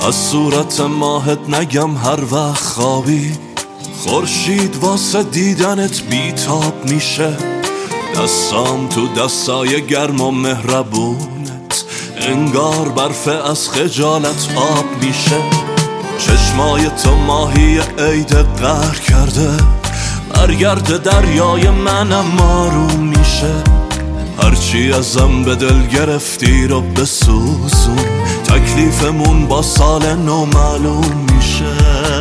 از صورت ماهت نگم هر وقت خوابی خورشید واسه دیدنت بیتاب میشه. دستام تو دستای گرم و مهربونت انگار برف از خجالت آب میشه. چشمای تو ماهی عید قهر کرده برگرد دریای منم آروم میشه. هرچی ازم به دل گرفتی رو بسوزون تکلیفمون با سال نو معلوم میشه.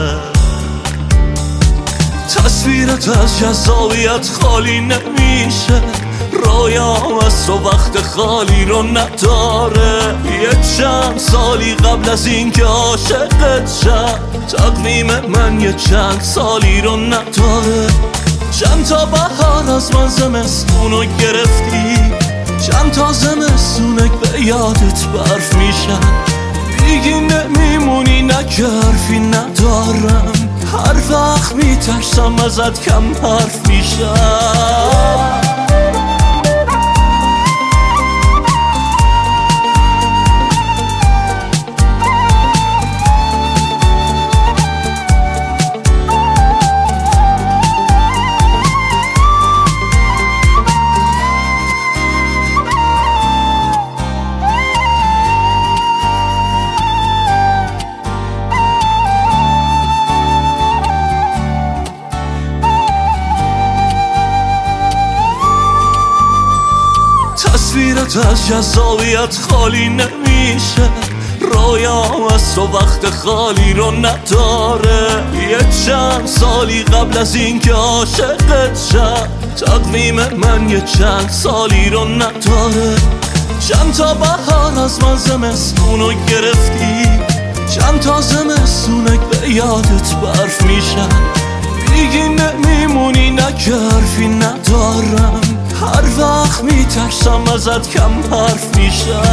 تصویرت از جذابیت خالی نمیشه. رویام از تو وقت خالی رو نداره. یه چند سالی قبل از این که عاشقت شد تقویم من یه چند سالی رو نداره. چند تا بهار از من زمستونو گرفتی چند تا زمستونک به یادت برف میشن. دیگه نمیمونی نگرفی ندارم هر وقت میترسم ازت کم حرف میشم. تصویرت از جذابیت خالی نمیشه. رویام از تو وقت خالی رو نداره. یه چند سالی قبل از این که عاشقت شد تقویم من یه چند سالی رو نداره. چند تا بهار از من زمستونو گرفتی چند تا زمستونک به یادت برف میشن. دیگه نمیمونی نگرفی ندارم هر وقت میترسم ازت کم حرف میشم.